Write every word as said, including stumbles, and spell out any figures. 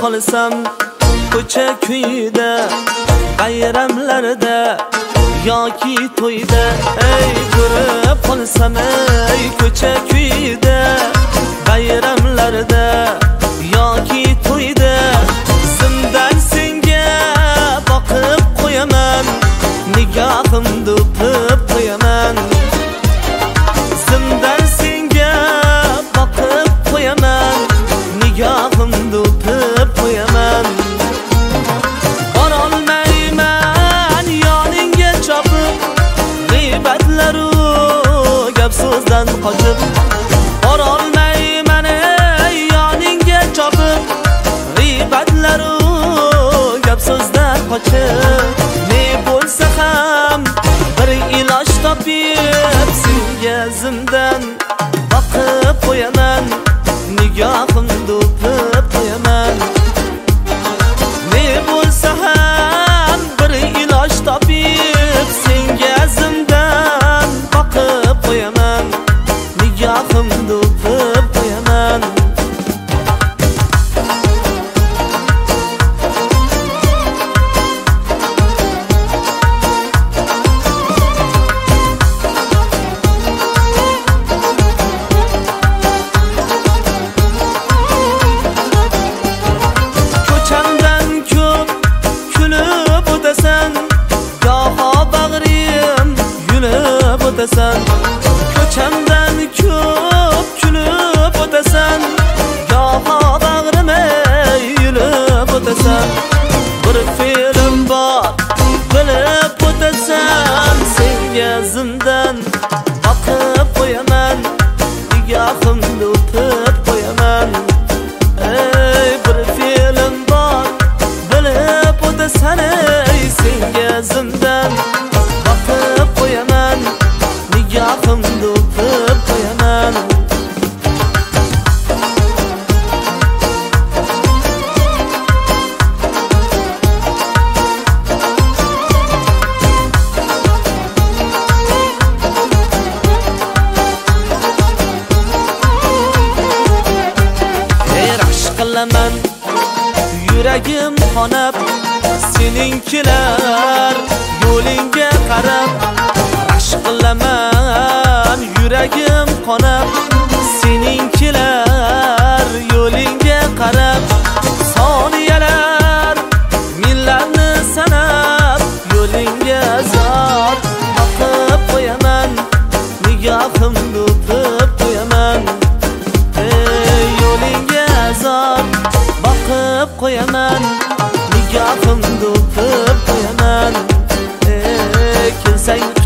qolsam ko'cha kuyida, bayramlarda yoki to'yda. Ey ko'rib qolsam ey ko'cha kuyida, bayramlarda yoki to'yda. Zimdan senga boqib qo'yaman, nigohimda o'pib qo'yaman. Zimdan senga boqib qo'yaman, nigohimda o'pib qo'yaman. Borolmayman yoningga chopib, g'iybatlaru gap so'zdan qochib. Borolmayman yoningga chopib, g'iybatlaru gap so'zdan qochib. Ne bo'lsa ham bir iloj topib, senga zimdan boqib qo'yaman, nigohimda o'pib qo'yaman. Ne bo'lsa ham bir iloj topib, senga zimdan boqib qo'yaman, nigohimda o'pib qo'yaman. Ko'chamdan ko'p kulib o'tasan, goho bag'rim yulib o'tasan. Bir fe'lim bor bilib o'tasan, senga zimdan boqib qo'yaman, nigohimda o'pib qo'yaman. Ey bir fe'lim bor bilib o'tasan, ey senga zimdan boqib qo'yaman, nigohimda o'pib qo'yaman. Ey rashk qilaman yuragim qonab, seninkilar yo'lingga qarab. Rashk qilaman yuragim qonab, seninkilar yo'lingga qarab. Soniyalar millarni sanab, yo'lingga zor boqib qo'yaman, nigohimda o'pib qo'yaman. Ey yo'lingga zor boqib qo'yaman, nigohimda o'pib qo'yaman. Ey kelsang